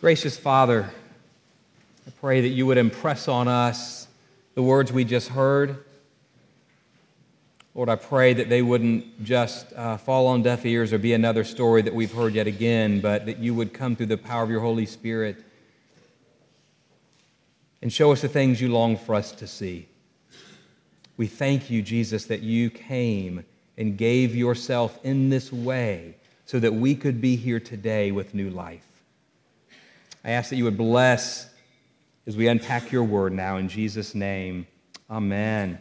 Gracious Father, I pray that you would impress on us the words we just heard. Lord, I pray that they wouldn't just fall on deaf ears or be another story that we've heard yet again, but that you would come through the power of your Holy Spirit and show us the things you long for us to see. We thank you, Jesus, that you came and gave yourself in this way so that we could be here today with new life. I ask that you would bless as we unpack your word now in Jesus' name. Amen.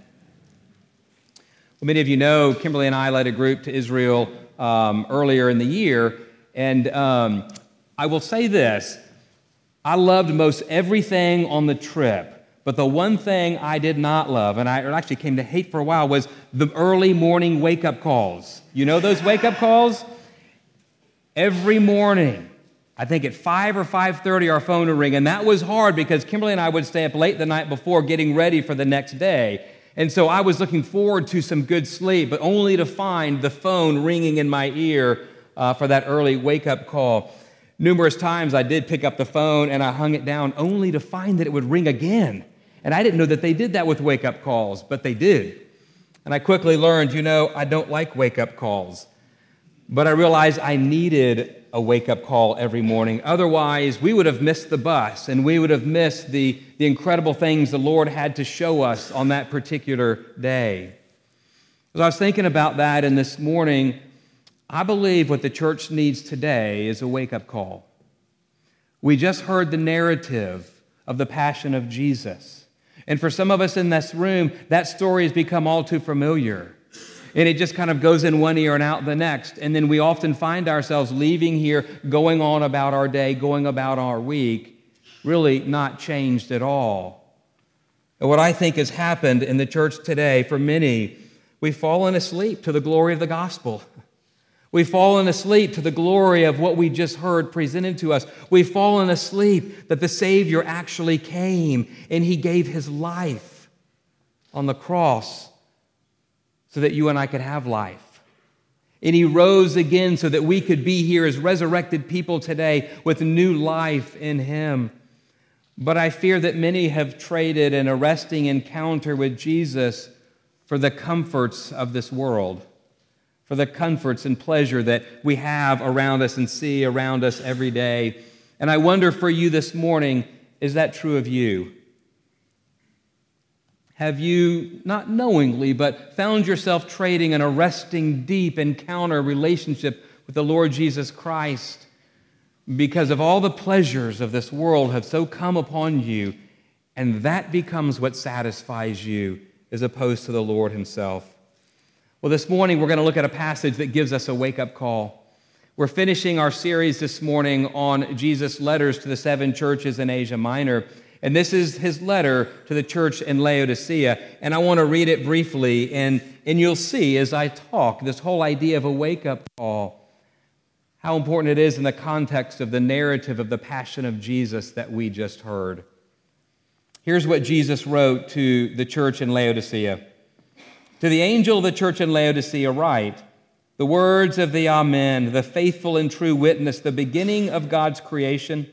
Well, many of you know Kimberly and I led a group to Israel earlier in the year, and I will say this. I loved most everything on the trip, but the one thing I did not love, and I actually came to hate for a while, was the early morning wake-up calls. You know those wake-up calls? Every morning, I think at 5 or 5:30, our phone would ring, and that was hard because Kimberly and I would stay up late the night before getting ready for the next day. And so I was looking forward to some good sleep, but only to find the phone ringing in my ear for that early wake-up call. Numerous times I did pick up the phone and I hung it down only to find that it would ring again. And I didn't know that they did that with wake-up calls, but they did. And I quickly learned, I don't like wake-up calls. But I realized I needed a wake-up call every morning. Otherwise, we would have missed the bus, and we would have missed the incredible things the Lord had to show us on that particular day. As I was thinking about that, and this morning, I believe what the church needs today is a wake-up call. We just heard the narrative of the Passion of Jesus. And for some of us in this room, that story has become all too familiar. And it just kind of goes in one ear and out the next. And then we often find ourselves leaving here, going on about our day, going about our week, really not changed at all. And what I think has happened in the church today, for many, we've fallen asleep to the glory of the gospel. We've fallen asleep to the glory of what we just heard presented to us. We've fallen asleep that the Savior actually came and He gave His life on the cross so that you and I could have life. And He rose again so that we could be here as resurrected people today with new life in Him. But I fear that many have traded an arresting encounter with Jesus for the comforts of this world, for the comforts and pleasure that we have around us and see around us every day. And I wonder for you this morning, is that true of you? Have you, not knowingly, but found yourself trading an arresting, deep encounter relationship with the Lord Jesus Christ because of all the pleasures of this world have so come upon you, and that becomes what satisfies you as opposed to the Lord Himself? Well, this morning we're going to look at a passage that gives us a wake-up call. We're finishing our series this morning on Jesus' letters to the 7 churches in Asia Minor. And this is His letter to the church in Laodicea. And I want to read it briefly. And you'll see as I talk this whole idea of a wake-up call, how important it is in the context of the narrative of the Passion of Jesus that we just heard. Here's what Jesus wrote to the church in Laodicea. To the angel of the church in Laodicea write, the words of the Amen, the faithful and true witness, the beginning of God's creation.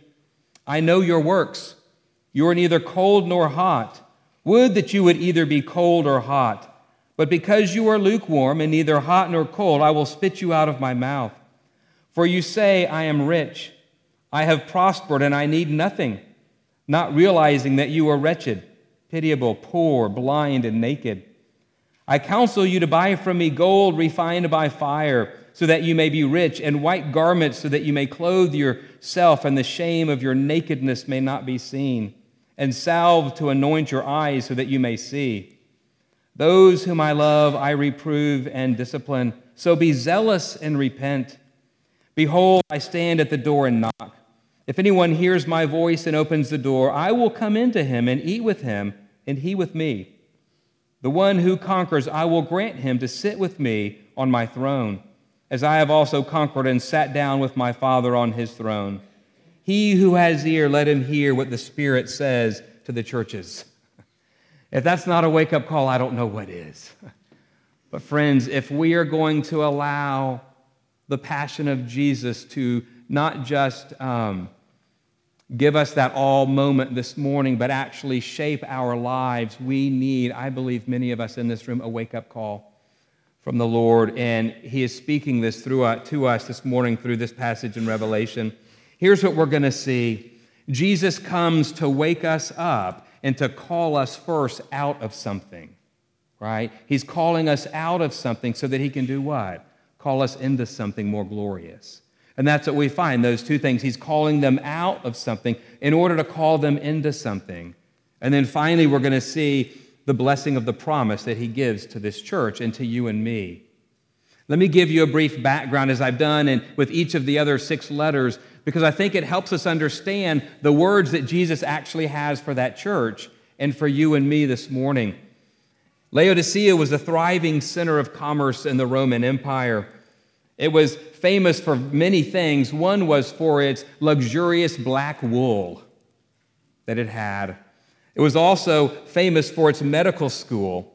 I know your works. You are neither cold nor hot. Would that you would either be cold or hot. But because you are lukewarm and neither hot nor cold, I will spit you out of my mouth. For you say, I am rich. I have prospered and I need nothing, not realizing that you are wretched, pitiable, poor, blind, and naked. I counsel you to buy from me gold refined by fire, so that you may be rich, and white garments so that you may clothe yourself, and the shame of your nakedness may not be seen, and salve to anoint your eyes so that you may see. Those whom I love I reprove and discipline, so be zealous and repent. Behold, I stand at the door and knock. If anyone hears my voice and opens the door, I will come into him and eat with him, and he with me. The one who conquers, I will grant him to sit with me on my throne, as I have also conquered and sat down with my Father on His throne. He who has ear, let him hear what the Spirit says to the churches. If that's not a wake-up call, I don't know what is. But friends, if we are going to allow the Passion of Jesus to not just give us that all moment this morning, but actually shape our lives. We need, I believe many of us in this room, a wake-up call from the Lord, and He is speaking this to us this morning through this passage in Revelation. Here's what we're going to see. Jesus comes to wake us up and to call us first out of something, right? He's calling us out of something so that He can do what? Call us into something more glorious. And that's what we find, those two things. He's calling them out of something in order to call them into something. And then finally, we're going to see the blessing of the promise that He gives to this church and to you and me. Let me give you a brief background, as I've done and with each of the other 6 letters, because I think it helps us understand the words that Jesus actually has for that church and for you and me this morning. Laodicea was a thriving center of commerce in the Roman Empire. It was famous for many things. One was for its luxurious black wool that it had. It was also famous for its medical school,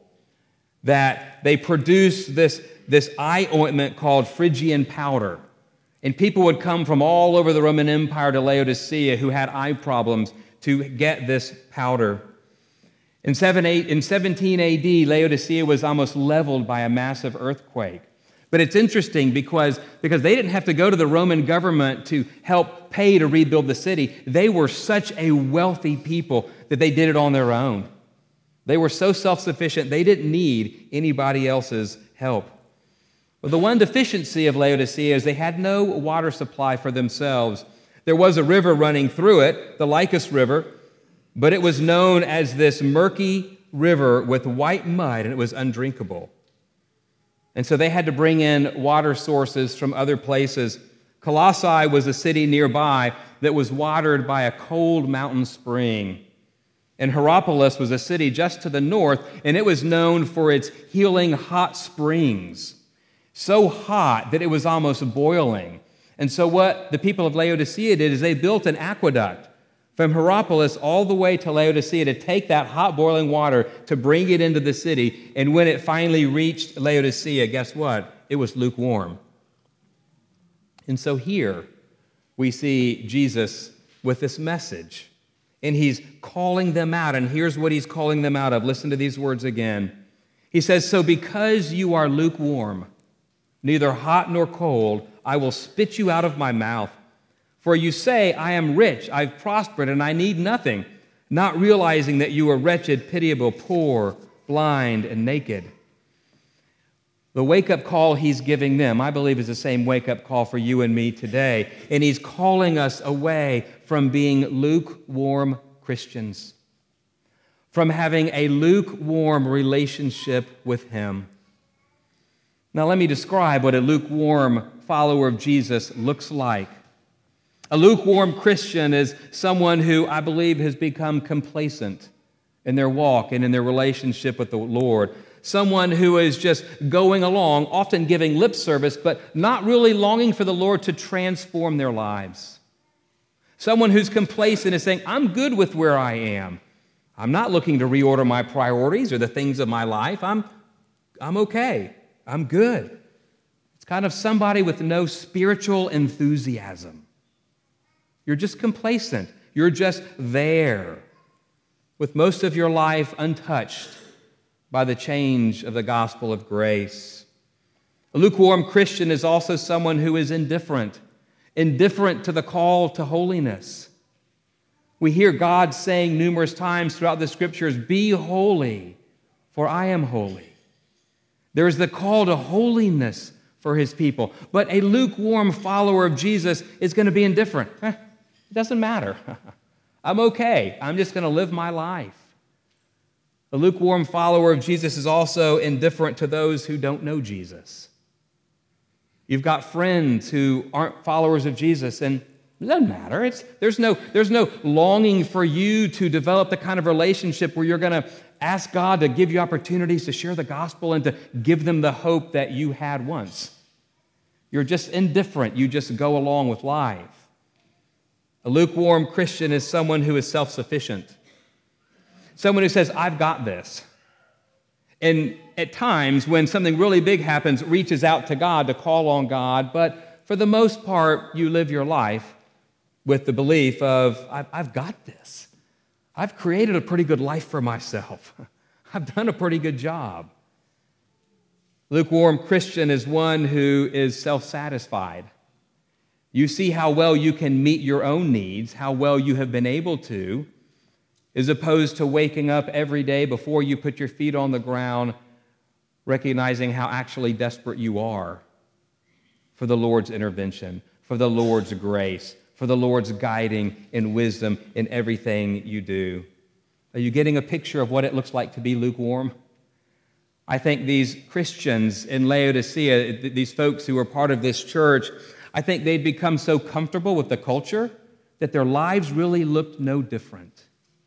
that they produced this eye ointment called Phrygian powder. And people would come from all over the Roman Empire to Laodicea who had eye problems to get this powder. In 17 AD, Laodicea was almost leveled by a massive earthquake. But it's interesting because they didn't have to go to the Roman government to help pay to rebuild the city. They were such a wealthy people that they did it on their own. They were so self-sufficient, they didn't need anybody else's help. Well, the one deficiency of Laodicea is they had no water supply for themselves. There was a river running through it, the Lycus River, but it was known as this murky river with white mud, and it was undrinkable. And so they had to bring in water sources from other places. Colossae was a city nearby that was watered by a cold mountain spring. And Hierapolis was a city just to the north, and it was known for its healing hot springs. So hot that it was almost boiling. And so what the people of Laodicea did is they built an aqueduct from Hierapolis all the way to Laodicea to take that hot boiling water to bring it into the city. And when it finally reached Laodicea, guess what? It was lukewarm. And so here we see Jesus with this message. And He's calling them out. And here's what He's calling them out of. Listen to these words again. He says, "So because you are lukewarm, neither hot nor cold, I will spit you out of my mouth. For you say, I am rich, I've prospered, and I need nothing, not realizing that you are wretched, pitiable, poor, blind, and naked." The wake-up call He's giving them, I believe, is the same wake-up call for you and me today. And He's calling us away from being lukewarm Christians, from having a lukewarm relationship with Him. Now, let me describe what a lukewarm follower of Jesus looks like. A lukewarm Christian is someone who, I believe, has become complacent in their walk and in their relationship with the Lord. Someone who is just going along, often giving lip service, but not really longing for the Lord to transform their lives. Someone who's complacent is saying, I'm good with where I am. I'm not looking to reorder my priorities or the things of my life. I'm okay. I'm good. It's kind of somebody with no spiritual enthusiasm. You're just complacent. You're just there, with most of your life untouched by the change of the gospel of grace. A lukewarm Christian is also someone who is indifferent to the call to holiness. We hear God saying numerous times throughout the Scriptures, "Be holy, for I am holy." There is the call to holiness for His people. But a lukewarm follower of Jesus is going to be indifferent. It doesn't matter. I'm okay. I'm just going to live my life. A lukewarm follower of Jesus is also indifferent to those who don't know Jesus. You've got friends who aren't followers of Jesus, and it doesn't matter. There's no longing for you to develop the kind of relationship where you're going to ask God to give you opportunities to share the gospel and to give them the hope that you had once. You're just indifferent. You just go along with life. A lukewarm Christian is someone who is self-sufficient. Someone who says, I've got this. And at times, when something really big happens, reaches out to God to call on God, but for the most part, you live your life with the belief of, I've got this. I've created a pretty good life for myself. I've done a pretty good job. Lukewarm Christian is one who is self-satisfied. You see how well you can meet your own needs, how well you have been able to, as opposed to waking up every day before you put your feet on the ground, recognizing how actually desperate you are for the Lord's intervention, for the Lord's grace, for the Lord's guiding and wisdom in everything you do. Are you getting a picture of what it looks like to be lukewarm? I think these Christians in Laodicea, these folks who were part of this church, I think they'd become so comfortable with the culture that their lives really looked no different.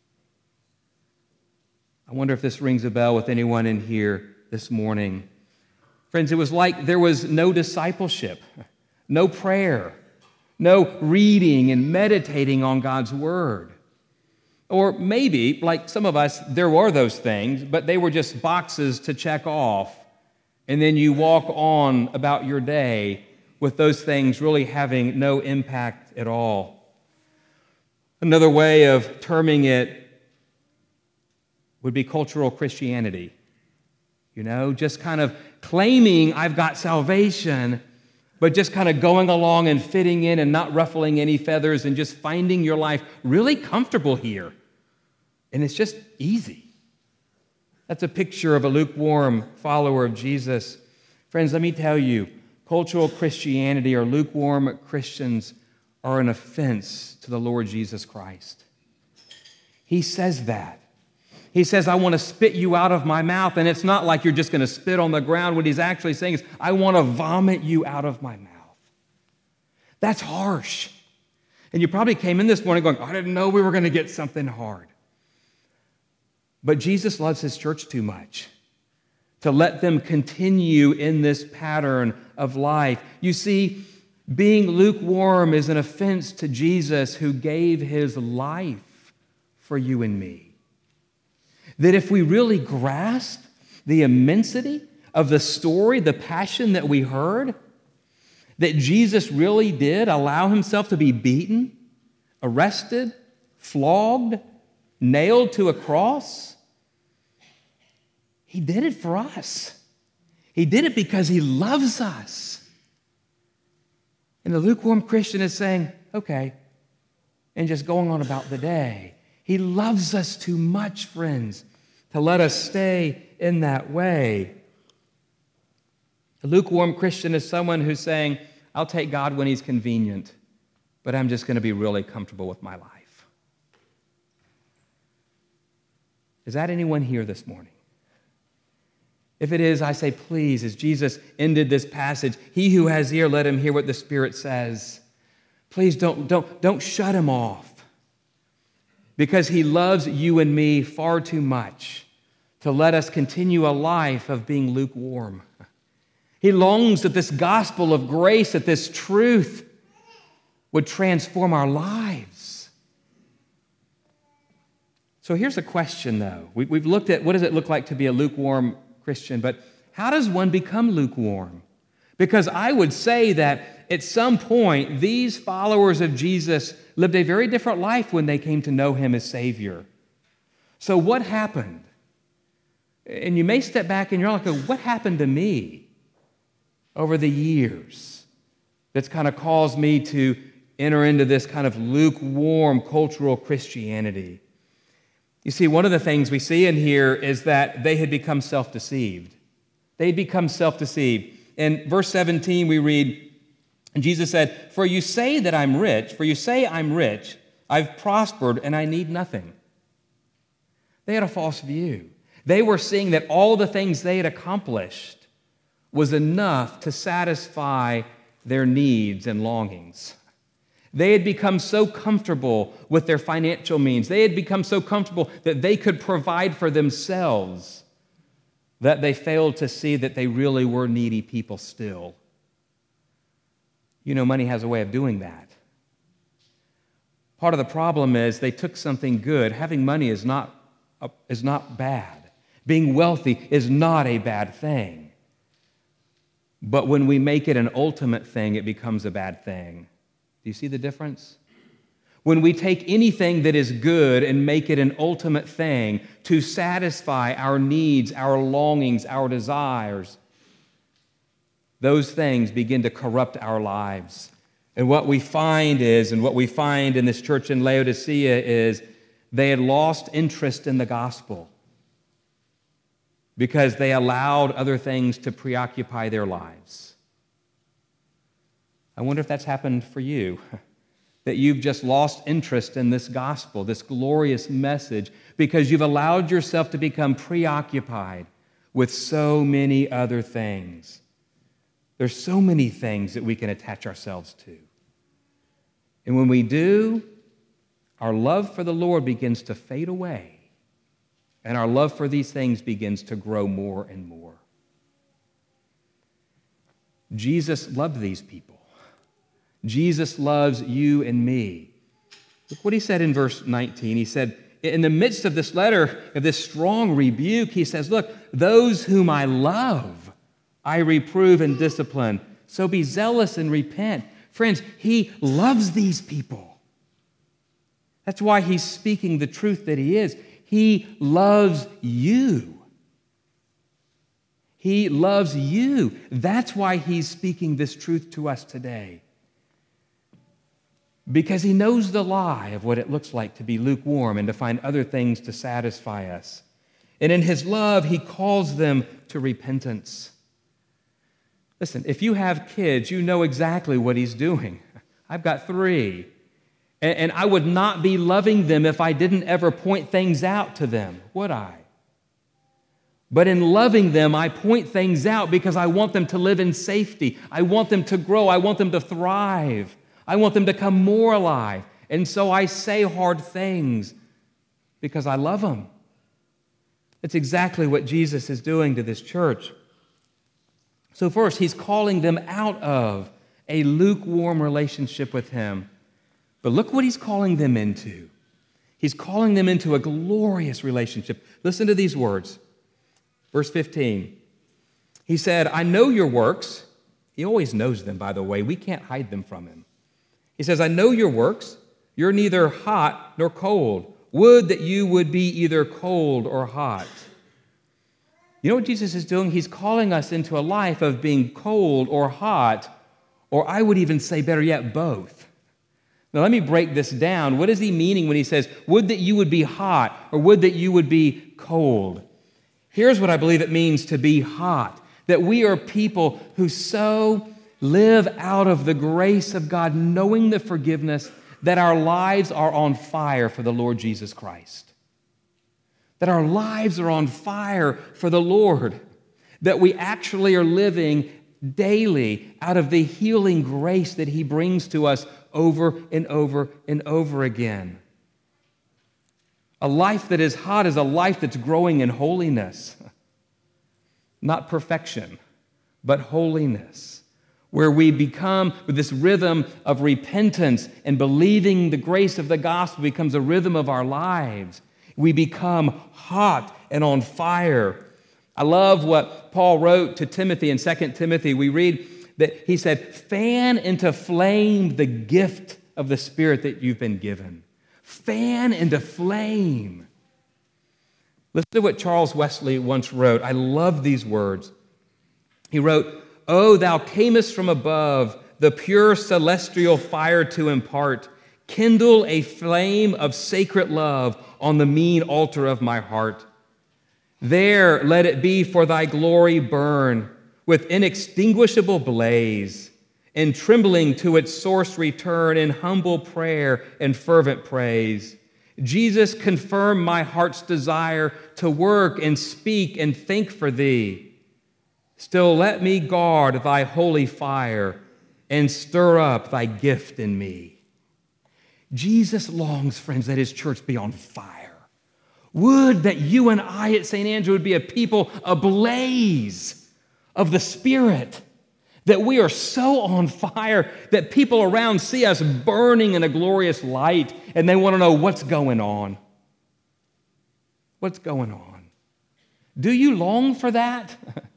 I wonder if this rings a bell with anyone in here this morning. Friends, it was like there was no discipleship, no prayer, no reading and meditating on God's Word. Or maybe, like some of us, there were those things, but they were just boxes to check off, and then you walk on about your day with those things really having no impact at all. Another way of terming it would be cultural Christianity. Just kind of claiming I've got salvation, but just kind of going along and fitting in and not ruffling any feathers and just finding your life really comfortable here. And it's just easy. That's a picture of a lukewarm follower of Jesus. Friends, let me tell you, cultural Christianity or lukewarm Christians are an offense to the Lord Jesus Christ. He says that. He says, I want to spit you out of my mouth. And it's not like you're just going to spit on the ground. What he's actually saying is, I want to vomit you out of my mouth. That's harsh. And you probably came in this morning going, I didn't know we were going to get something hard. But Jesus loves his church too much to let them continue in this pattern of life. You see, being lukewarm is an offense to Jesus who gave his life for you and me. That if we really grasp the immensity of the story, the passion that we heard, that Jesus really did allow himself to be beaten, arrested, flogged, nailed to a cross, he did it for us. He did it because he loves us. And the lukewarm Christian is saying, okay, and just going on about the day. He loves us too much, friends, to let us stay in that way. A lukewarm Christian is someone who's saying, I'll take God when he's convenient, but I'm just going to be really comfortable with my life. Is that anyone here this morning? If it is, I say, please, as Jesus ended this passage, he who has ear, let him hear what the Spirit says. Please don't shut him off, because he loves you and me far too much to let us continue a life of being lukewarm. He longs that this gospel of grace, that this truth would transform our lives. So here's a question, though. We've looked at what does it look like to be a lukewarm Christian, but how does one become lukewarm? Because I would say that at some point, these followers of Jesus lived a very different life when they came to know him as Savior. So what happened? And you may step back and you're like, what happened to me over the years that's kind of caused me to enter into this kind of lukewarm cultural Christianity? You see, one of the things we see in here is that they had become self-deceived. They'd become self-deceived. In verse 17, we read, and Jesus said, For you say I'm rich, I've prospered, and I need nothing. They had a false view. They were seeing that all the things they had accomplished was enough to satisfy their needs and longings. They had become so comfortable with their financial means. They had become so comfortable that they could provide for themselves that they failed to see that they really were needy people still. You know, money has a way of doing that. Part of the problem is they took something good. Having money is not bad. Being wealthy is not a bad thing. But when we make it an ultimate thing, it becomes a bad thing. Do you see the difference? when we take anything that is good and make it an ultimate thing to satisfy our needs, our longings, our desires, those things begin to corrupt our lives. And what we find in this church in Laodicea is they had lost interest in the gospel because they allowed other things to preoccupy their lives. I wonder if that's happened for you, that you've just lost interest in this gospel, this glorious message, because you've allowed yourself to become preoccupied with so many other things. There's so many things that we can attach ourselves to. And when we do, our love for the Lord begins to fade away, and our love for these things begins to grow more and more. Jesus loved these people. Jesus loves you and me. Look what he said in verse 19. He said, in the midst of this letter, of this strong rebuke, he says, look, those whom I love, I reprove and discipline. So be zealous and repent. Friends, he loves these people. That's why he's speaking the truth that he is. He loves you. He loves you. That's why he's speaking this truth to us today. Because he knows the lie of what it looks like to be lukewarm and to find other things to satisfy us. And in his love, he calls them to repentance. Listen, if you have kids, you know exactly what he's doing. I've got 3. And I would not be loving them if I didn't ever point things out to them, would I? But in loving them, I point things out because I want them to live in safety. I want them to grow. I want them to thrive. I want them to come more alive. And so I say hard things because I love them. It's exactly what Jesus is doing to this church. So first, he's calling them out of a lukewarm relationship with him. But look what he's calling them into. He's calling them into a glorious relationship. Listen to these words. Verse 15. He said, I know your works. He always knows them, by the way. We can't hide them from him. He says, I know your works. You're neither hot nor cold. Would that you would be either cold or hot. You know what Jesus is doing? He's calling us into a life of being cold or hot, or I would even say, better yet, both. Now, let me break this down. What is he meaning when he says, would that you would be hot, or would that you would be cold? Here's what I believe it means to be hot, that we are people who so live out of the grace of God, knowing the forgiveness, that our lives are on fire for the Lord Jesus Christ. That our lives are on fire for the Lord. That we actually are living daily out of the healing grace that he brings to us over and over and over again. A life that is hot is a life that's growing in holiness. Not perfection, but holiness. Where we become, with this rhythm of repentance and believing the grace of the gospel becomes a rhythm of our lives. We become hot and on fire. I love what Paul wrote to Timothy in 2 Timothy. We read that he said, fan into flame the gift of the Spirit that you've been given. Fan into flame. Listen to what Charles Wesley once wrote. I love these words. He wrote, "Oh, thou camest from above, the pure celestial fire to impart. Kindle a flame of sacred love on the mean altar of my heart. There let it be for thy glory burn with inextinguishable blaze, and trembling to its source return in humble prayer and fervent praise. Jesus, confirm my heart's desire to work and speak and think for thee. Still let me guard thy holy fire and stir up thy gift in me." Jesus longs, friends, that his church be on fire. Would that you and I at St. Andrew would be a people ablaze of the Spirit, that we are so on fire that people around see us burning in a glorious light and they want to know what's going on. What's going on? Do you long for that?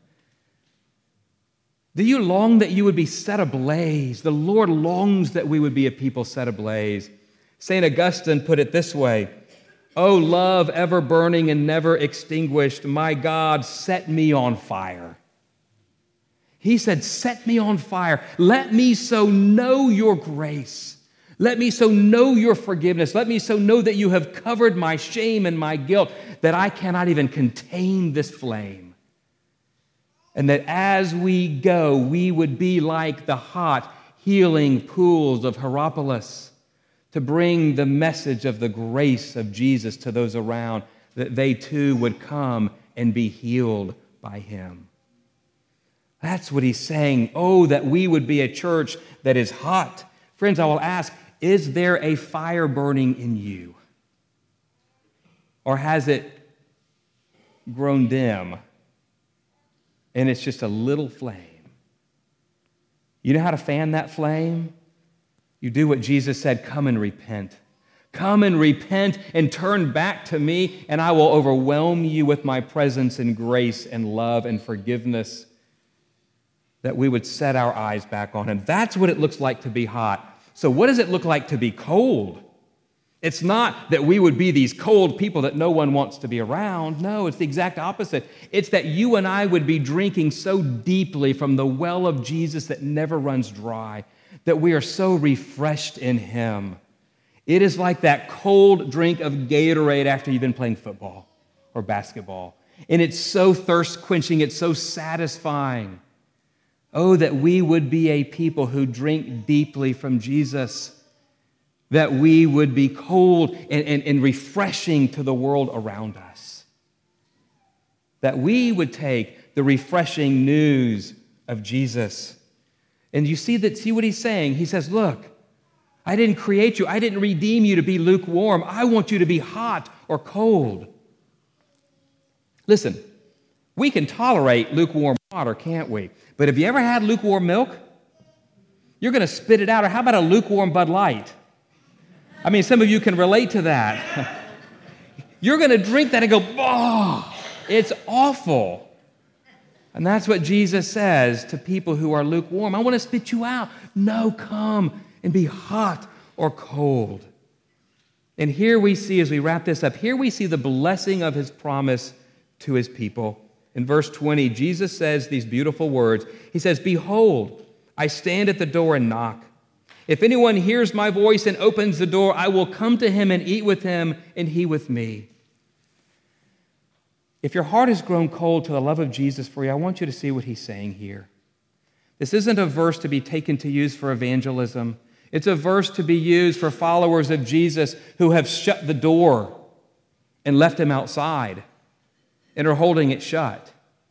Do you long that you would be set ablaze? The Lord longs that we would be a people set ablaze. St. Augustine put it this way, "O love ever burning and never extinguished, my God, set me on fire." He said, set me on fire. Let me so know your grace. Let me so know your forgiveness. Let me so know that you have covered my shame and my guilt, that I cannot even contain this flame. And that as we go, we would be like the hot, healing pools of Hierapolis, to bring the message of the grace of Jesus to those around, that they too would come and be healed by him. That's what he's saying. Oh, that we would be a church that is hot. Friends, I will ask, is there a fire burning in you? Or has it grown dim and it's just a little flame? You know how to fan that flame? You do what Jesus said, come and repent. Come and repent and turn back to me, and I will overwhelm you with my presence and grace and love and forgiveness, that we would set our eyes back on him. That's what it looks like to be hot. So what does it look like to be cold? It's not that we would be these cold people that no one wants to be around. No, it's the exact opposite. It's that you and I would be drinking so deeply from the well of Jesus that never runs dry, that we are so refreshed in him. It is like that cold drink of Gatorade after you've been playing football or basketball. And it's so thirst-quenching, it's so satisfying. Oh, that we would be a people who drink deeply from Jesus, that we would be cold and refreshing to the world around us, that we would take the refreshing news of Jesus. And you see what he's saying? He says, look, I didn't create you. I didn't redeem you to be lukewarm. I want you to be hot or cold. Listen, we can tolerate lukewarm water, can't we? But have you ever had lukewarm milk? You're going to spit it out. Or how about a lukewarm Bud Light? I mean, some of you can relate to that. You're going to drink that and go, oh, it's awful. And that's what Jesus says to people who are lukewarm. I want to spit you out. No, come and be hot or cold. And here we see, as we wrap this up, here we see the blessing of his promise to his people. In verse 20, Jesus says these beautiful words. He says, behold, I stand at the door and knock. If anyone hears my voice and opens the door, I will come to him and eat with him and he with me. If your heart has grown cold to the love of Jesus for you, I want you to see what he's saying here. This isn't a verse to be taken to use for evangelism. It's a verse to be used for followers of Jesus who have shut the door and left him outside and are holding it shut.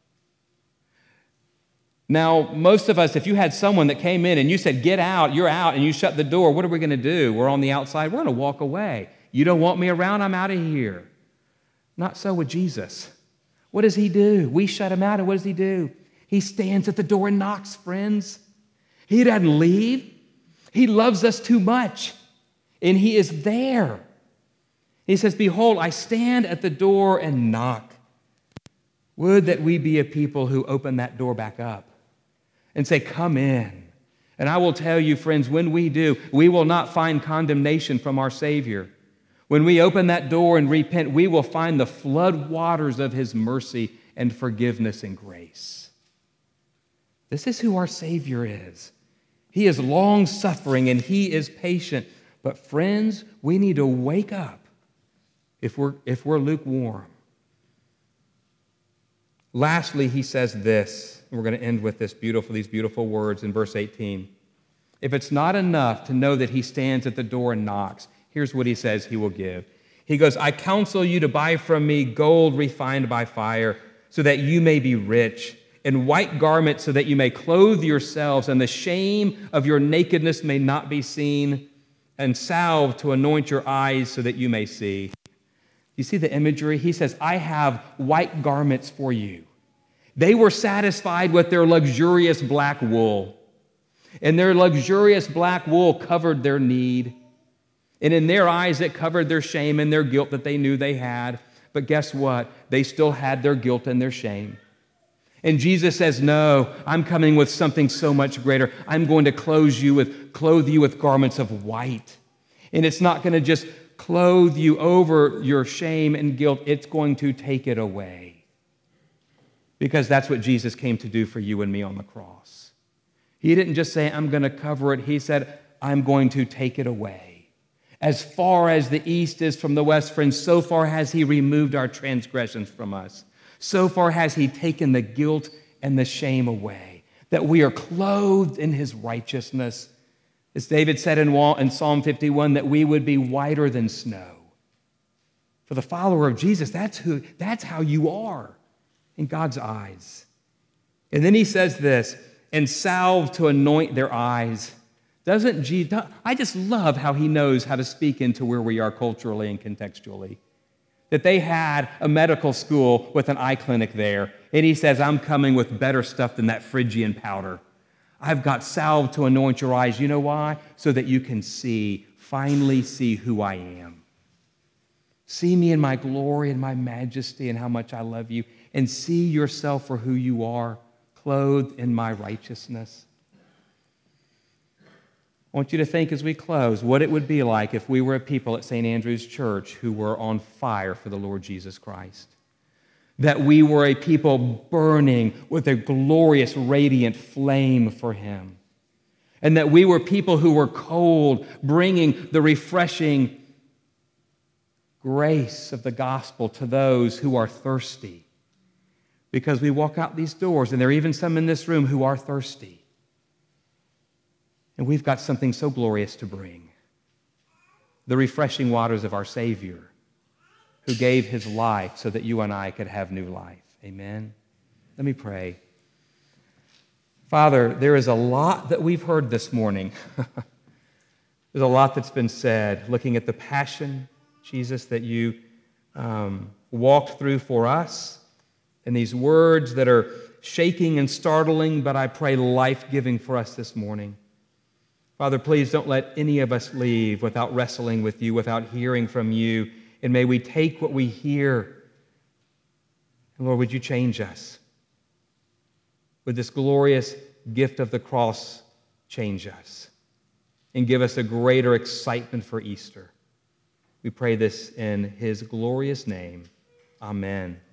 Now, most of us, if you had someone that came in and you said, get out, you're out, and you shut the door, what are we going to do? We're on the outside. We're going to walk away. You don't want me around? I'm out of here. Not so with Jesus. What does he do? We shut him out, and what does he do? He stands at the door and knocks, friends. He doesn't leave. He loves us too much, and he is there. He says, behold, I stand at the door and knock. Would that we be a people who open that door back up and say, come in. And I will tell you, friends, when we do, we will not find condemnation from our Savior. When we open that door and repent, we will find the flood waters of his mercy and forgiveness and grace. This is who our Savior is. He is long-suffering and he is patient. But friends, we need to wake up if we're lukewarm. Lastly, he says this, and we're going to end with these beautiful words in verse 18. If it's not enough to know that he stands at the door and knocks, here's what he says he will give. He goes, I counsel you to buy from me gold refined by fire, so that you may be rich, and white garments so that you may clothe yourselves, and the shame of your nakedness may not be seen, and salve to anoint your eyes so that you may see. You see the imagery? He says, I have white garments for you. They were satisfied with their luxurious black wool, and their luxurious black wool covered their need. And in their eyes, it covered their shame and their guilt that they knew they had. But guess what? They still had their guilt and their shame. And Jesus says, no, I'm coming with something so much greater. I'm going to clothe you with garments of white. And it's not going to just clothe you over your shame and guilt. It's going to take it away. Because that's what Jesus came to do for you and me on the cross. He didn't just say, I'm going to cover it. He said, I'm going to take it away. As far as the east is from the west, friends, so far has he removed our transgressions from us. So far has he taken the guilt and the shame away, that we are clothed in his righteousness. As David said in Psalm 51, that we would be whiter than snow. For the follower of Jesus, that's how you are in God's eyes. And then he says this, and salve to anoint their eyes. I just love how he knows how to speak into where we are culturally and contextually. That they had a medical school with an eye clinic there, and he says, I'm coming with better stuff than that Phrygian powder. I've got salve to anoint your eyes. You know why? So that you can finally see who I am. See me in my glory and my majesty and how much I love you, and see yourself for who you are, clothed in my righteousness. I want you to think as we close what it would be like if we were a people at St. Andrew's Church who were on fire for the Lord Jesus Christ. That we were a people burning with a glorious, radiant flame for him. And that we were people who were cold, bringing the refreshing grace of the gospel to those who are thirsty. Because we walk out these doors, and there are even some in this room who are thirsty. And we've got something so glorious to bring. The refreshing waters of our Savior, who gave his life so that you and I could have new life. Amen? Let me pray. Father, there is a lot that we've heard this morning. There's a lot that's been said, looking at the passion, Jesus, that you walked through for us, and these words that are shaking and startling, but I pray life-giving for us this morning. Father, please don't let any of us leave without wrestling with you, without hearing from you. And may we take what we hear. And Lord, would you change us? Would this glorious gift of the cross change us and give us a greater excitement for Easter? We pray this in his glorious name. Amen.